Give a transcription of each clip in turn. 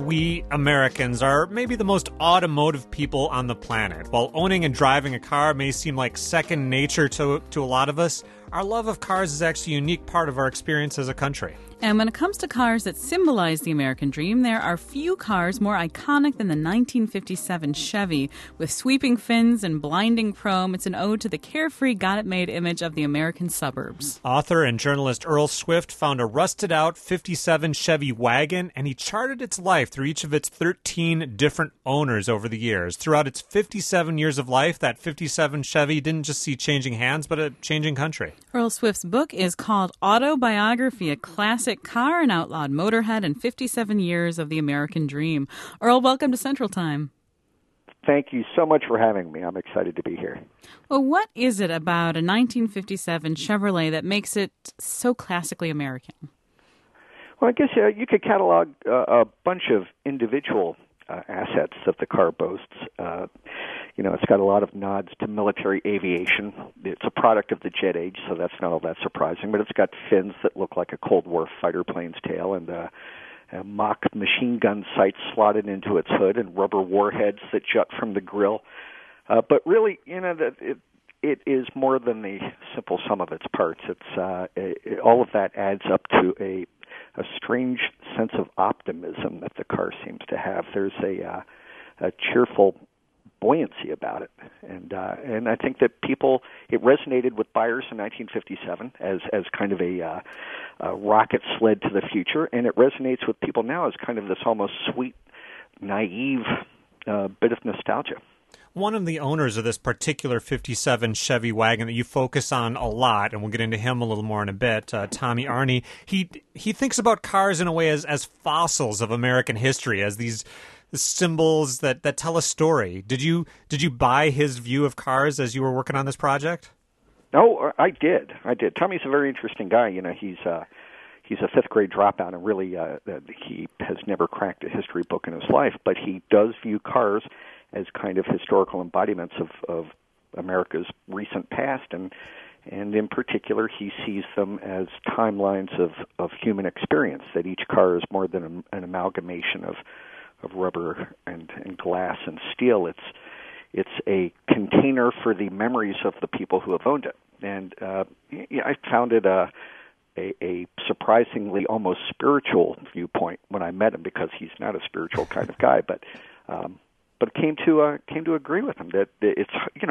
we Americans are maybe the most automotive people on the planet. While owning and driving a car may seem like second nature to a lot of us, our love of cars is actually a unique part of our experience as a country. And when it comes to cars that symbolize the American dream, there are few cars more iconic than the 1957 Chevy. With sweeping fins and blinding chrome, it's an ode to the carefree, got-it-made image of the American suburbs. Author and journalist Earl Swift found a rusted-out 57 Chevy wagon, and he charted its life through each of its 13 different owners over the years. Throughout its 57 years of life, that 57 Chevy didn't just see changing hands, but a changing country. Earl Swift's book is called Autobiography, a classic car, an outlawed motorhead, and 57 years of the American dream. Earl, welcome to Central Time. Thank you so much for having me. I'm excited to be here. Well, what is it about a 1957 Chevrolet that makes it so classically American? Well, I guess you could catalog a bunch of individual assets that the car boasts. It's got a lot of nods to military aviation. It's a product of the jet age, so that's not all that surprising. But it's got fins that look like a Cold War fighter plane's tail, and mock machine gun sights slotted into its hood, and rubber warheads that jut from the grill. But really, it is more than the simple sum of its parts. It's all of that adds up to a strange sense of optimism that the car seems to have. There's a cheerful buoyancy about it, and I think that it resonated with buyers in 1957 as kind of a rocket sled to the future, and it resonates with people now as kind of this almost sweet, naive bit of nostalgia. One of the owners of this particular 57 Chevy wagon that you focus on a lot, and we'll get into him a little more in a bit, Tommy Arney, he thinks about cars in a way as fossils of American history, as these symbols that tell a story. Did you buy his view of cars as you were working on this project? No, I did. Tommy's a very interesting guy. He's a fifth grade dropout, and really he has never cracked a history book in his life, but he does view cars as kind of historical embodiments of America's recent past, and in particular he sees them as timelines of human experience, that each car is more than an amalgamation of rubber and glass and steel. It's a container for the memories of the people who have owned it. And I found it a surprisingly almost spiritual viewpoint when I met him, because he's not a spiritual kind of guy, but came to agree with him that it's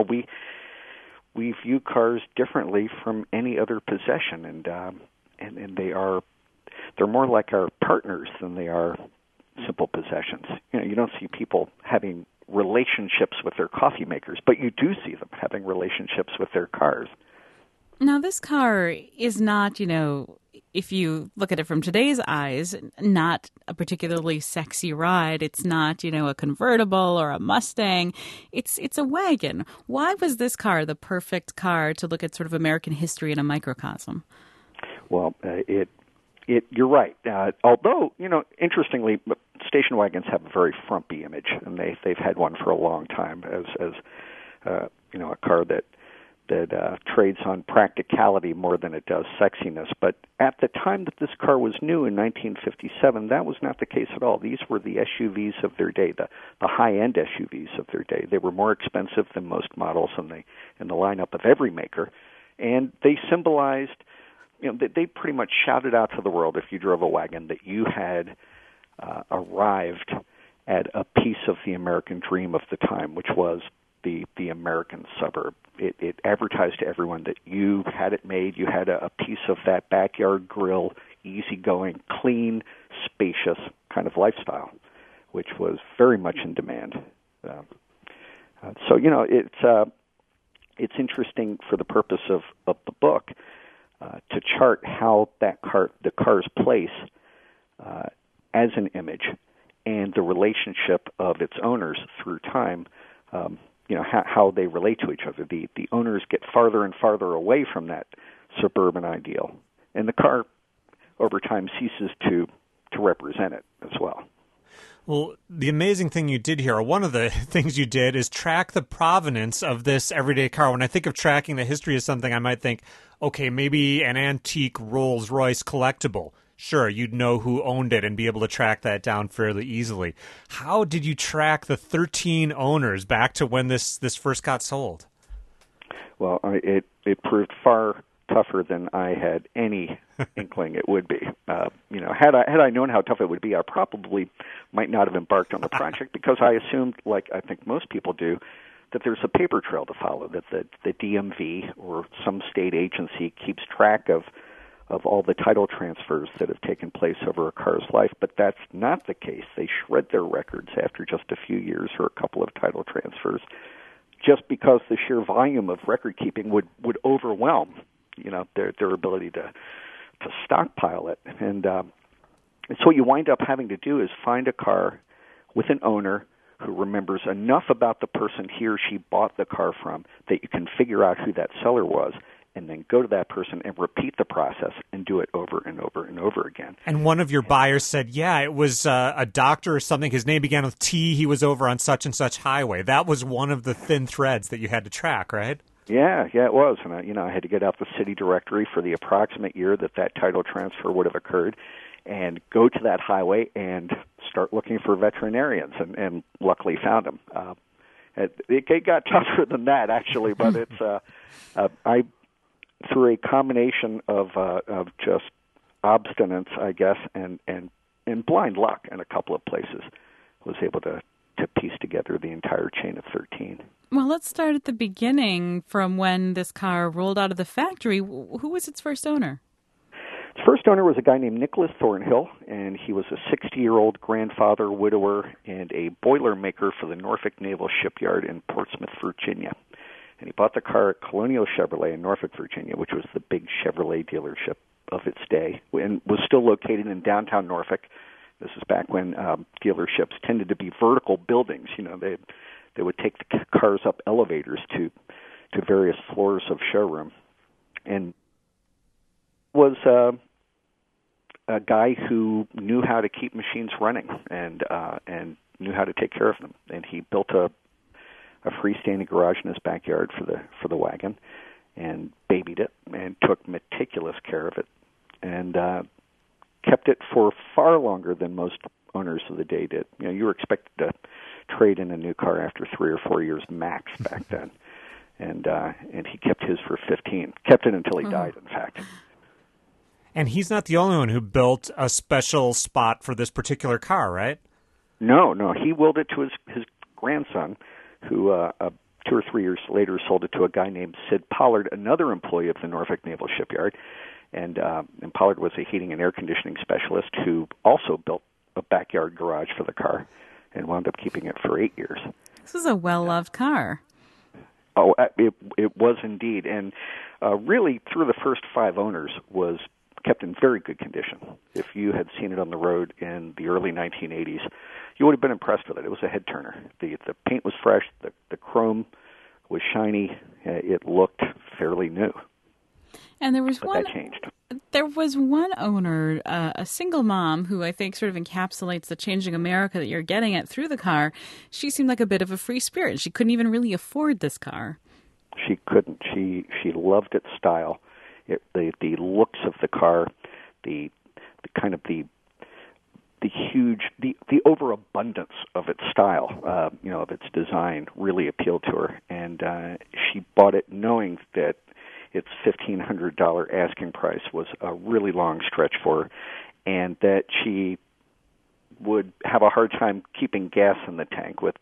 we view cars differently from any other possession, and they're more like our partners than they are simple possessions. You don't see people having relationships with their coffee makers, but you do see them having relationships with their cars. Now, this car is not, if you look at it from today's eyes, not a particularly sexy ride. It's not, a convertible or a Mustang. It's a wagon. Why was this car the perfect car to look at sort of American history in a microcosm? Well, you're right. Although, interestingly, station wagons have a very frumpy image, and they've had one for a long time as a car that trades on practicality more than it does sexiness. But at the time that this car was new in 1957, that was not the case at all. These were the SUVs of their day, the high-end SUVs of their day. They were more expensive than most models in the lineup of every maker, and they symbolized, they pretty much shouted out to the world, if you drove a wagon, that you had arrived at a piece of the American dream of the time, which was the American suburb. It advertised to everyone that you had it made. You had a piece of that backyard grill, easygoing, clean, spacious kind of lifestyle, which was very much in demand. It's interesting for the purpose of the book to chart how the car's place as an image and the relationship of its owners through time. How they relate to each other. The owners get farther and farther away from that suburban ideal, and the car over time ceases to represent it as well. Well, the amazing thing you did here, or one of the things you did, is track the provenance of this everyday car. When I think of tracking the history of something, I might think, okay, maybe an antique Rolls-Royce collectible. Sure, you'd know who owned it and be able to track that down fairly easily. How did you track the 13 owners back to when this first got sold? Well, it proved far tougher than I had any inkling it would be. Had I known how tough it would be, I probably might not have embarked on the project because I assumed, like I think most people do, that there's a paper trail to follow, that the DMV or some state agency keeps track of all the title transfers that have taken place over a car's life, but that's not the case. They shred their records after just a few years or a couple of title transfers, just because the sheer volume of record keeping would overwhelm, their ability to stockpile it. And so what you wind up having to do is find a car with an owner who remembers enough about the person he or she bought the car from that you can figure out who that seller was, and then go to that person and repeat the process and do it over and over and over again. And one of your buyers said, yeah, it was a doctor or something. His name began with T. He was over on such and such highway. That was one of the thin threads that you had to track, right? Yeah, it was. And I had to get out the city directory for the approximate year that title transfer would have occurred and go to that highway and start looking for veterinarians, and luckily found them. It got tougher than that, actually, but it's through a combination of just obstinance, I guess, and blind luck in a couple of places, was able to piece together the entire chain of 13. Well, let's start at the beginning from when this car rolled out of the factory. Who was its first owner? Its first owner was a guy named Nicholas Thornhill, and he was a 60-year-old grandfather, widower, and a boiler maker for the Norfolk Naval Shipyard in Portsmouth, Virginia. And he bought the car at Colonial Chevrolet in Norfolk, Virginia, which was the big Chevrolet dealership of its day, and was still located in downtown Norfolk. This is back when dealerships tended to be vertical buildings. They would take the cars up elevators to various floors of showroom, and was a guy who knew how to keep machines running and knew how to take care of them. And he built a freestanding garage in his backyard for the wagon, and babied it, and took meticulous care of it, and kept it for far longer than most owners of the day did. You were expected to trade in a new car after 3 or 4 years max back then, and he kept his for 15. Kept it until he died, in fact. And he's not the only one who built a special spot for this particular car, right? No. He willed it to his grandson, who 2 or 3 years later sold it to a guy named Sid Pollard, another employee of the Norfolk Naval Shipyard. And Pollard was a heating and air conditioning specialist who also built a backyard garage for the car and wound up keeping it for 8 years. This is a well-loved car. Oh, it was indeed. And really, through the first 5 owners, was kept in very good condition. If you had seen it on the road in the early 1980s, you would have been impressed with it. It was a head-turner. The paint was fresh. The chrome was shiny. It looked fairly new. And there was That changed. There was one owner, a single mom, who I think sort of encapsulates the changing America that you're getting at through the car. She seemed like a bit of a free spirit. She couldn't even really afford this car. She couldn't. She loved its style, the looks of the car, the kind of the huge, the overabundance of its style, of its design, really appealed to her, and she bought it knowing that its $1,500 asking price was a really long stretch for her, and that she would have a hard time keeping gas in the tank with,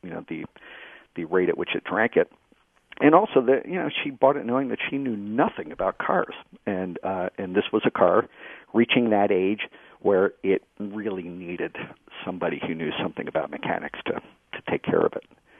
the rate at which it drank it, and also that she bought it knowing that she knew nothing about cars, and this was a car reaching that age where it really needed somebody who knew something about mechanics to take care of it.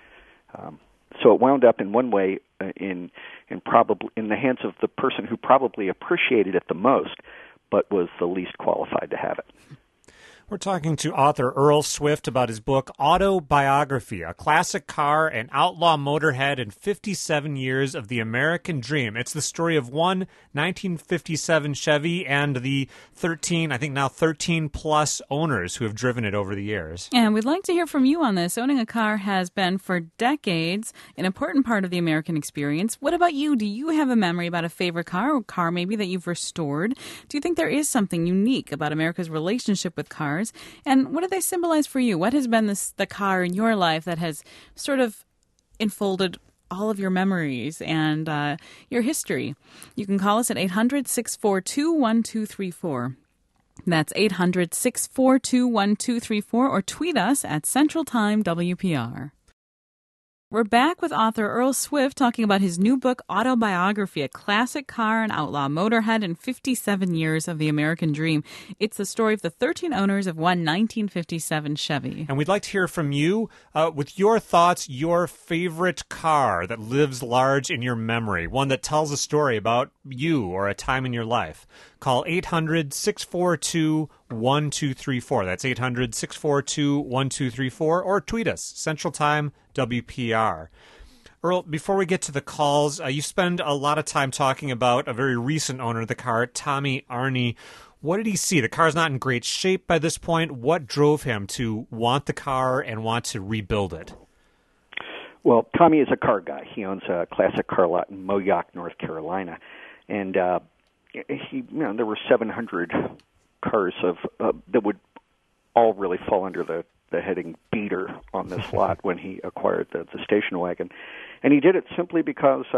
So it wound up in one way in the hands of the person who probably appreciated it the most, but was the least qualified to have it. We're talking to author Earl Swift about his book Autobiography, a classic car, an outlaw motorhead, and 57 years of the American dream. It's the story of one 1957 Chevy and the 13 plus owners who have driven it over the years. And we'd like to hear from you on this. Owning a car has been for decades an important part of the American experience. What about you? Do you have a memory about a favorite car or car maybe that you've restored? Do you think there is something unique about America's relationship with cars? And what do they symbolize for you? What has been the car in your life that has sort of enfolded all of your memories and your history? You can call us at 800-642-1234. That's 800-642-1234 or tweet us at Central Time WPR. We're back with author Earl Swift talking about his new book, Autobiography, a classic car, an outlaw motorhead, and 57 years of the American dream. It's the story of the 13 owners of one 1957 Chevy. And we'd like to hear from you with your thoughts, your favorite car that lives large in your memory, one that tells a story about you or a time in your life. Call 800-642-1234. That's 800-642-1234, or tweet us, Central Time WPR. Earl, before we get to the calls, you spend a lot of time talking about a very recent owner of the car, Tommy Arney. What did he see? The car's not in great shape by this point. What drove him to want the car and want to rebuild it? Well, Tommy is a car guy. He owns a classic car lot in Moyock, North Carolina, and there were 700 cars that would all really fall under the heading beater on this lot when he acquired the station wagon. And he did it simply because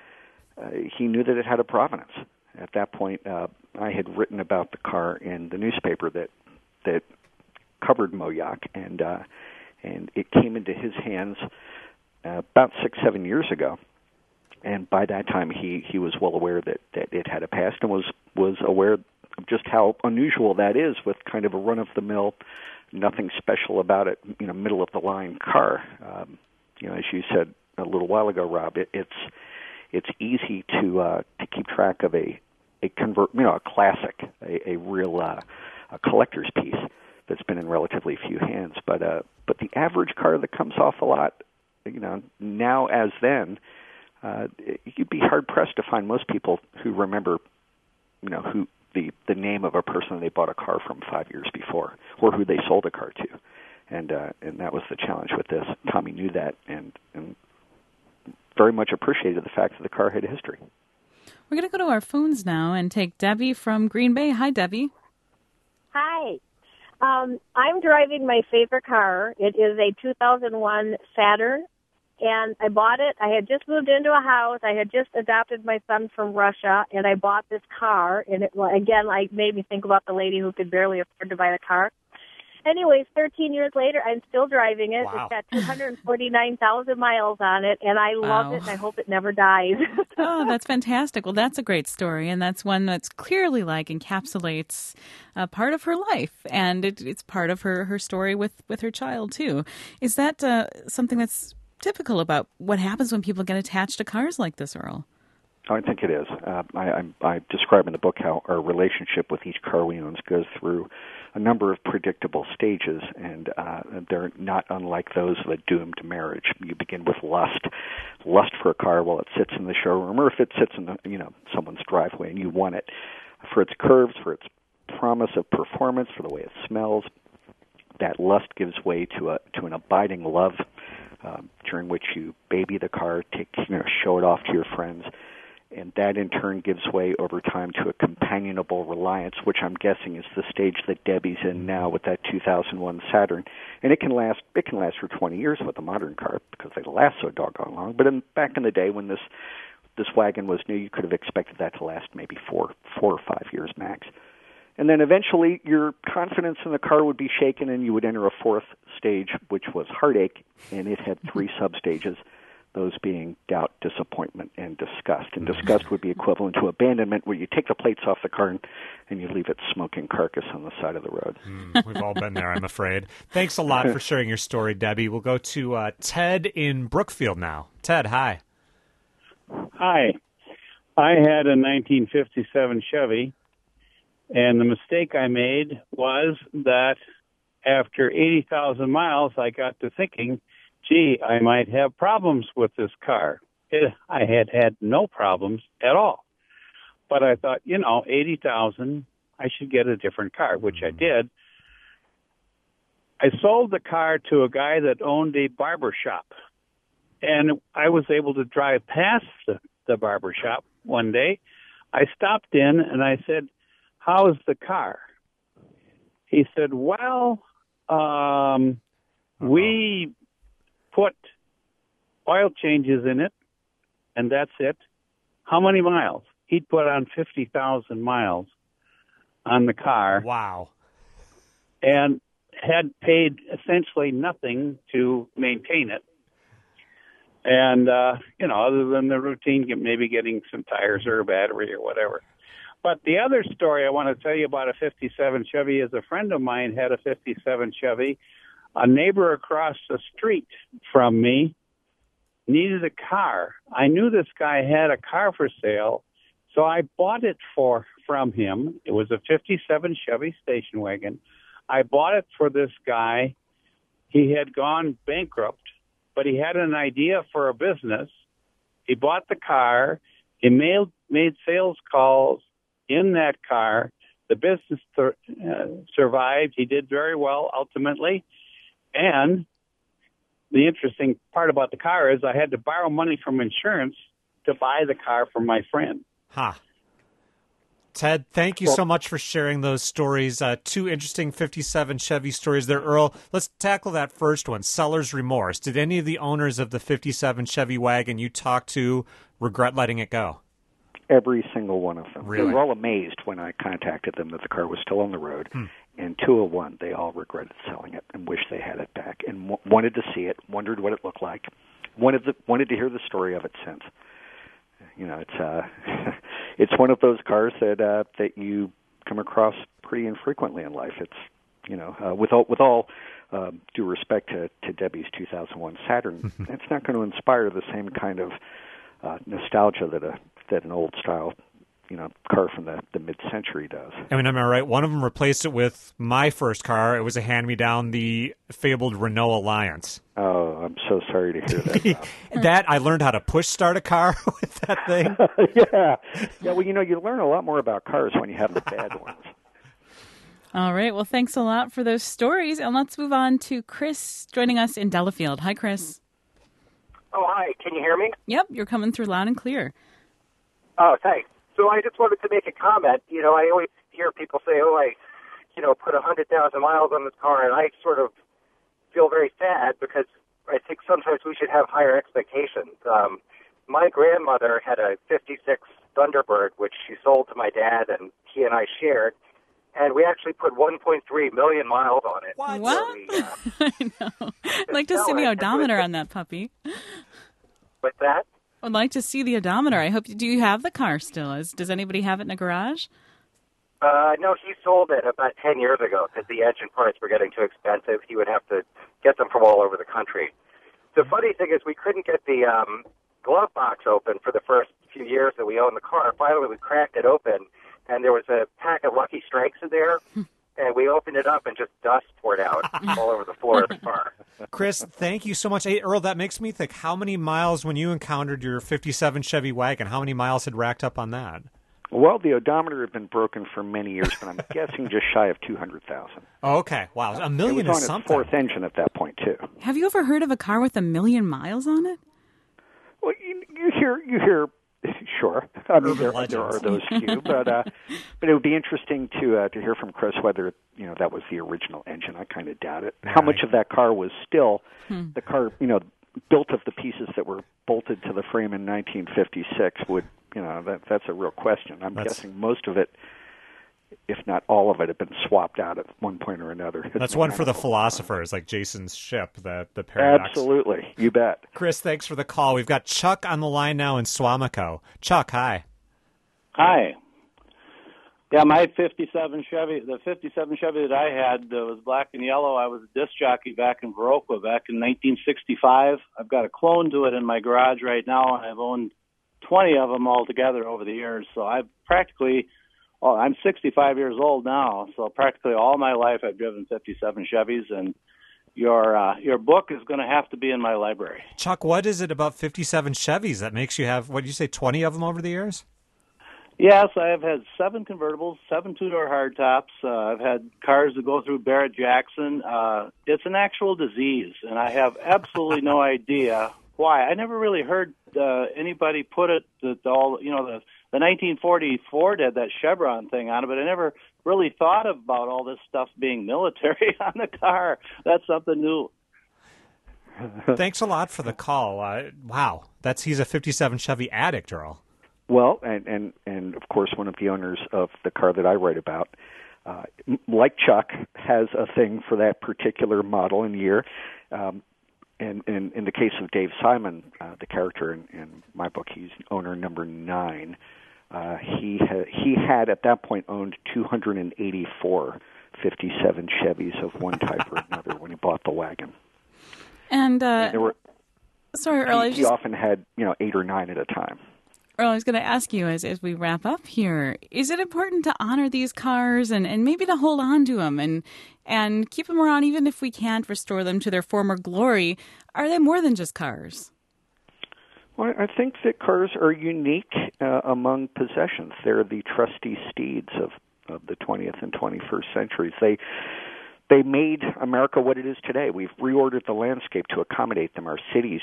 he knew that it had a provenance. At that point, I had written about the car in the newspaper that covered Moyock, and it came into his hands about 6-7 years ago. And by that time, he was well aware that it had a past, and was aware of just how unusual that is with kind of a run-of-the-mill, nothing special about it, middle-of-the-line car. As you said a little while ago, Rob, it's easy to keep track of a classic, a real a collector's piece that's been in relatively few hands. But the average car that comes off a lot, now as then. You'd be hard-pressed to find most people who remember, who the name of a person they bought a car from 5 years before, or who they sold a car to, and that was the challenge with this. Tommy knew that, and very much appreciated the fact that the car had a history. We're going to go to our phones now and take Debbie from Green Bay. Hi, Debbie. Hi. I'm driving my favorite car. It is a 2001 Saturn. And I bought it. I had just moved into a house. I had just adopted my son from Russia, and I bought this car. And it made me think about the lady who could barely afford to buy the car. Anyways, 13 years later, I'm still driving it. Wow. It's got 249,000 miles on it, and I love it, and I hope it never dies. Oh, that's fantastic. Well, that's a great story, and that's one that's clearly encapsulates part of her life, and it's part of her story with her child, too. Is that something that's typical about what happens when people get attached to cars like this, Earl? I think it is. I describe in the book how our relationship with each car we own goes through a number of predictable stages, and they're not unlike those of a doomed marriage. You begin with lust for a car while it sits in the showroom, or if it sits in someone's driveway, and you want it for its curves, for its promise of performance, for the way it smells. That lust gives way to an abiding love. During which you baby the car, show it off to your friends, and that in turn gives way over time to a companionable reliance, which I'm guessing is the stage that Debbie's in now with that 2001 Saturn. And it can last for 20 years with a modern car because they last so doggone long. But back in the day when this wagon was new, you could have expected that to last maybe 4 or 5 years max. And then eventually your confidence in the car would be shaken, and you would enter a fourth stage, which was heartache, and it had 3 substages, those being doubt, disappointment, and disgust. And disgust would be equivalent to abandonment, where you take the plates off the car and you leave its smoking carcass on the side of the road. We've all been there, I'm afraid. Thanks a lot for sharing your story, Debbie. We'll go to Ted in Brookfield now. Ted, hi. Hi. I had a 1957 Chevy. And the mistake I made was that after 80,000 miles, I got to thinking, gee, I might have problems with this car. I had no problems at all. But I thought, 80,000, I should get a different car, which I did. I sold the car to a guy that owned a barber shop. And I was able to drive past the barber shop one day. I stopped in and I said, how's the car? He said, well, we put oil changes in it, and that's it. How many miles? He'd put on 50,000 miles on the car. Wow. And had paid essentially nothing to maintain it. And, other than the routine, maybe getting some tires or a battery or whatever. But the other story I want to tell you about a 57 Chevy is a friend of mine had a 57 Chevy. A neighbor across the street from me needed a car. I knew this guy had a car for sale, so I bought it from him. It was a 57 Chevy station wagon. I bought it for this guy. He had gone bankrupt, but he had an idea for a business. He bought the car. He made sales calls in that car. The business survived. He did very well ultimately. And the interesting part about the car is I had to borrow money from insurance to buy the car from my friend. Huh. Ted, thank you so much for sharing those stories. Two interesting 57 Chevy stories there. Earl, let's tackle that first one, seller's remorse. Did any of the owners of the 57 Chevy wagon you talked to regret letting it go? Every single one of them. Really? They were all amazed when I contacted them that the car was still on the road. And 201, they all regretted selling it and wished they had it back and wanted to see it, wondered what it looked like, wanted to hear the story of it since. It's one of those cars that you come across pretty infrequently in life. It's with all due respect to Debbie's 2001 Saturn, it's not going to inspire the same kind of nostalgia that an old style car from the mid-century does. I mean, am I right? One of them replaced it with my first car. It was a hand-me-down, the fabled Renault Alliance. Oh, I'm so sorry to hear that. That, I learned how to push-start a car with that thing. Yeah. Well, you learn a lot more about cars when you have the bad ones. All right. Well, thanks a lot for those stories. And let's move on to Chris joining us in Delafield. Hi, Chris. Oh, hi. Can you hear me? Yep, you're coming through loud and clear. Oh, thanks. So I just wanted to make a comment. I always hear people say, I put 100,000 miles on this car, and I sort of feel very sad because I think sometimes we should have higher expectations. My grandmother had a 56 Thunderbird, which she sold to my dad, and he and I shared, and we actually put 1.3 million miles on it. What? So I know. I'd like to see the odometer on that puppy. What's that? I'd like to see the odometer. I hope. Do you have the car still? Does anybody have it in a garage? No, he sold it about 10 years ago because the engine parts were getting too expensive. He would have to get them from all over the country. The funny thing is we couldn't get the glove box open for the first few years that we owned the car. Finally, we cracked it open, and there was a pack of Lucky Strikes in there. And we opened it up, and just dust poured out all over the floor of the car. Chris, thank you so much. Hey, Earl, that makes me think, how many miles, when you encountered your 57 Chevy wagon, how many miles had racked up on that? Well, the odometer had been broken for many years, but I'm guessing just shy of 200,000. Oh, okay. Wow. A million it was is on something. its fourth engine at that point, too. Have you ever heard of a car with 1 million miles on it? Well, you hear. Sure. I mean, there are those few, but it would be interesting to hear from Chris whether that was the original engine. I kind of doubt it. Right. How much of that car was still the car? Built of the pieces that were bolted to the frame in 1956 would that's a real question. I'm guessing most of it, if not all of it, had been swapped out at one point or another. That's one for the philosophers, like Jason's ship, the paradox. Absolutely. You bet. Chris, thanks for the call. We've got Chuck on the line now in Swamico. Chuck, hi. Hi. Yeah, my 57 Chevy, the 57 Chevy that I had was black and yellow. I was a disc jockey back in Viroqua back in 1965. I've got a clone to it in my garage right now, and I've owned 20 of them altogether over the years. So I've practically Oh, I'm 65 years old now, so practically all my life I've driven 57 Chevys, and your book is going to have to be in my library. Chuck, what is it about 57 Chevys that makes you have, what did you say, 20 of them over the years? Yes, I have had 7 convertibles, 7 two-door hardtops. I've had cars that go through Barrett-Jackson. It's an actual disease, and I have absolutely no idea why. I never really heard anybody put it that all, the 1940 Ford had that Chevron thing on it, but I never really thought about all this stuff being military on the car. That's something new. Thanks a lot for the call. Wow, he's a 57 Chevy addict, Earl. Well, and of course, one of the owners of the car that I write about, like Chuck, has a thing for that particular model and year. And in the case of Dave Simon, the character in my book, he's owner number 9. He had at that point owned 284 57 Chevys of one type or another when he bought the wagon. And there were, sorry, Earl, he often had 8 or 9 at a time. Earl, I was going to ask you as we wrap up here, is it important to honor these cars and maybe to hold on to them and keep them around even if we can't restore them to their former glory? Are they more than just cars? Well, I think that cars are unique among possessions. They're the trusty steeds of the 20th and 21st centuries. They made America what it is today. We've reordered the landscape to accommodate them. Our cities,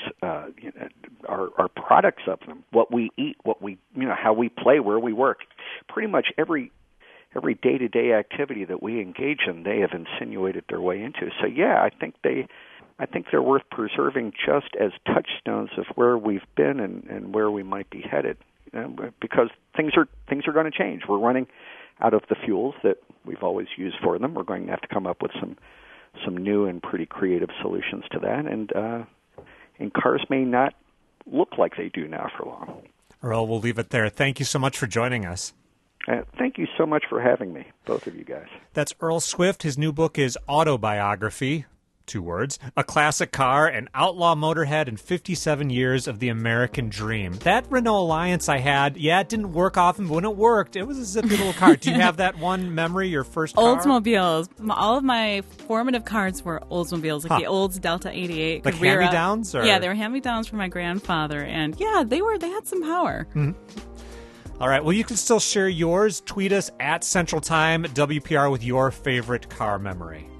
are products of them. What we eat, how we play, where we work. Pretty much every day-to-day activity that we engage in, they have insinuated their way into. So yeah, I think they're worth preserving just as touchstones of where we've been and where we might be headed. Because things are going to change. We're running out of the fuels that we've always used for them. We're going to have to come up with some new and pretty creative solutions to that. And cars may not look like they do now for long. Earl, we'll leave it there. Thank you so much for joining us. Thank you so much for having me, both of you guys. That's Earl Swift. His new book is Autobiography. 2 words, a classic car, an outlaw motorhead, and 57 years of the American dream. That Renault Alliance I had, it didn't work often, but when it worked, it was a zippy little car. Do you have that one memory, your first car? Oldsmobiles. All of my formative cars were Oldsmobiles, like the Olds Delta 88. Like hand-me-downs? Yeah, they were hand-me-downs from my grandfather, and they had some power. Mm-hmm. All right, well, you can still share yours. Tweet us at Central Time WPR with your favorite car memory.